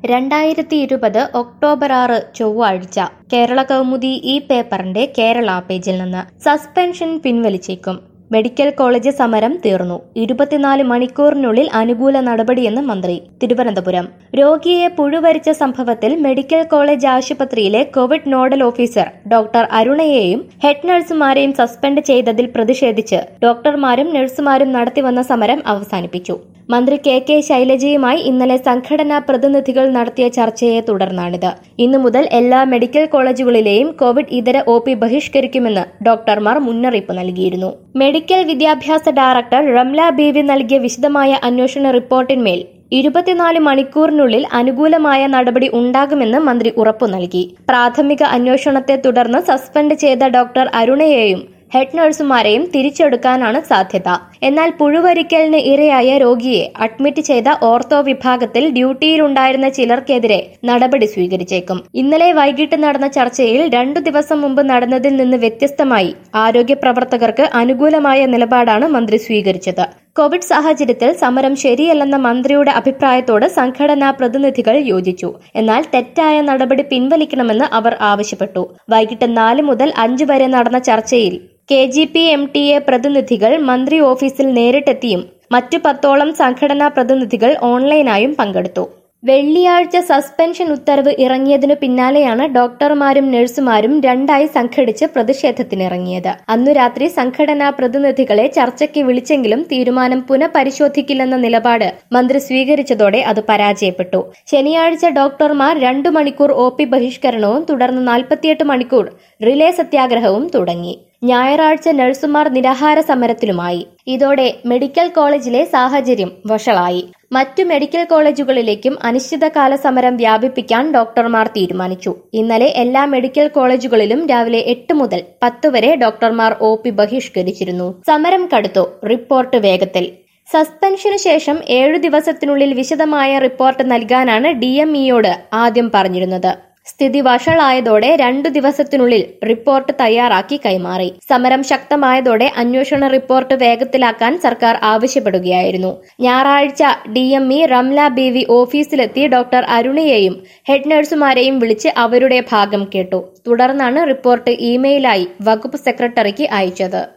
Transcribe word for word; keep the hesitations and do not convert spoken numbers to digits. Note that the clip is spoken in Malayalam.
രണ്ടായിരത്തി ഇരുപത് ഒക്ടോബർ ആറ് ചൊവ്വാഴ്ച കേരള കൗമുദി ഈ പേപ്പറിന്റെ കേരള പേജിൽ നിന്ന് സസ്പെൻഷൻ പിൻവലിച്ചേക്കും. മെഡിക്കൽ കോളേജ് സമരം തീർന്നു. ഇരുപത്തിനാല് മണിക്കൂറിനുള്ളിൽ അനുകൂല നടപടിയെന്ന് മന്ത്രി. തിരുവനന്തപുരം രോഗിയെ പുഴുവരിച്ച സംഭവത്തിൽ മെഡിക്കൽ കോളേജ് ആശുപത്രിയിലെ കോവിഡ് നോഡൽ ഓഫീസർ ഡോക്ടർ അരുണയെയും ഹെഡ് നഴ്സുമാരെയും സസ്പെൻഡ് ചെയ്തതിൽ പ്രതിഷേധിച്ച് ഡോക്ടർമാരും നഴ്സുമാരും നടത്തിവന്ന സമരം അവസാനിപ്പിച്ചു. മന്ത്രി കെ കെ ശൈലജയുമായി ഇന്നലെ സംഘടനാ പ്രതിനിധികൾ നടത്തിയ ചർച്ചയെ തുടർന്നാണിത്. ഇന്നു മുതൽ എല്ലാ മെഡിക്കൽ കോളേജുകളിലെയും കോവിഡ് ഇതര ഒ പി ബഹിഷ്കരിക്കുമെന്ന് ഡോക്ടർമാർ മുന്നറിയിപ്പ് നൽകിയിരുന്നു. മെഡിക്കൽ വിദ്യാഭ്യാസ ഡയറക്ടർ റംല ബീവി നൽകിയ വിശദമായ അന്വേഷണ റിപ്പോർട്ടിന്മേൽ ഇരുപത്തിനാല് മണിക്കൂറിനുള്ളിൽ അനുകൂലമായ നടപടി ഉണ്ടാകുമെന്ന് മന്ത്രി ഉറപ്പു നൽകി. പ്രാഥമിക അന്വേഷണത്തെ തുടർന്ന് സസ്പെൻഡ് ചെയ്ത ഡോക്ടർ അരുണയെയും ഹെഡ് നഴ്സുമാരെയും തിരിച്ചെടുക്കാനാണ് സാധ്യത. എന്നാൽ പുഴുവരിക്കലിന് ഇരയായ രോഗിയെ അഡ്മിറ്റ് ചെയ്ത ഓർത്തോ വിഭാഗത്തിൽ ഡ്യൂട്ടിയിലുണ്ടായിരുന്ന ചിലർക്കെതിരെ നടപടി സ്വീകരിച്ചേക്കും. ഇന്നലെ വൈകിട്ട് നടന്ന ചർച്ചയിൽ രണ്ടു ദിവസം മുമ്പ് നടന്നതിൽ നിന്ന് വ്യത്യസ്തമായി ആരോഗ്യ പ്രവർത്തകർക്ക് അനുകൂലമായ നിലപാടാണ് മന്ത്രി സ്വീകരിച്ചത്. കോവിഡ് സാഹചര്യത്തിൽ സമരം ശരിയല്ലെന്ന മന്ത്രിയുടെ അഭിപ്രായത്തോട് സംഘടനാ പ്രതിനിധികൾ യോജിച്ചു. എന്നാൽ തെറ്റായ നടപടി പിൻവലിക്കണമെന്ന് അവർ ആവശ്യപ്പെട്ടു. വൈകിട്ട് നാല് മുതൽ അഞ്ച് വരെ നടന്ന ചർച്ചയിൽ K G P M T A പ്രതിനിധികൾ മന്ത്രി ഓഫീസിൽ നേരിട്ടെത്തിയും മറ്റു പത്തോളം സംഘടനാ പ്രതിനിധികൾ ഓൺലൈനായും പങ്കെടുത്തു. വെള്ളിയാഴ്ച സസ്പെൻഷൻ ഉത്തരവ് ഇറങ്ങിയതിനു പിന്നാലെയാണ് ഡോക്ടർമാരും നഴ്സുമാരും രണ്ടായി സംഘടിച്ച് പ്രതിഷേധത്തിനിറങ്ങിയത്. അന്നു രാത്രി സംഘടനാ പ്രതിനിധികളെ ചർച്ചയ്ക്ക് വിളിച്ചെങ്കിലും തീരുമാനം പുനഃപരിശോധിക്കില്ലെന്ന നിലപാട് മന്ത്രി സ്വീകരിച്ചതോടെ അത് പരാജയപ്പെട്ടു. ശനിയാഴ്ച ഡോക്ടർമാർ രണ്ടു മണിക്കൂർ ഒ പി ബഹിഷ്കരണവും തുടർന്ന് നാൽപ്പത്തിയെട്ട് മണിക്കൂർ റിലേ സത്യാഗ്രഹവും തുടങ്ങി. ഞായറാഴ്ച നഴ്സുമാർ നിരാഹാര സമരത്തിലുമായി. ഇതോടെ മെഡിക്കൽ കോളേജിലെ സാഹചര്യം വഷളായി. മറ്റു മെഡിക്കൽ കോളേജുകളിലേക്കും അനിശ്ചിതകാല സമരം വ്യാപിപ്പിക്കാൻ ഡോക്ടർമാർ തീരുമാനിച്ചു. ഇന്നലെ എല്ലാ മെഡിക്കൽ കോളേജുകളിലും രാവിലെ എട്ട് മുതൽ പത്ത് വരെ ഡോക്ടർമാർ ഒ പി ബഹിഷ്കരിച്ചിരുന്നു. സമരം കടുത്തു. റിപ്പോർട്ട് വേഗത്തിൽ. സസ്പെൻഷനു ശേഷം ഏഴു ദിവസത്തിനുള്ളിൽ വിശദമായ റിപ്പോർട്ട് നൽകാനാണ് ഡി എം ഇയോട് ആദ്യം പറഞ്ഞിരുന്നത്. സ്ഥിതി വഷളായതോടെ രണ്ടു ദിവസത്തിനുള്ളിൽ റിപ്പോർട്ട് തയ്യാറാക്കി കൈമാറി. സമരം ശക്തമായതോടെ അന്വേഷണ റിപ്പോർട്ട് വേഗത്തിലാക്കാൻ സർക്കാർ ആവശ്യപ്പെടുകയായിരുന്നു. ഞായറാഴ്ച D M E Ramla Beevi ഓഫീസിലെത്തി ഡോക്ടർ അരുണയെയും ഹെഡ് നഴ്സുമാരെയും വിളിച്ച് അവരുടെ ഭാഗം കേട്ടു. തുടർന്നാണ് റിപ്പോർട്ട് ഇമെയിലായി വകുപ്പ് സെക്രട്ടറിക്ക് അയച്ചത്.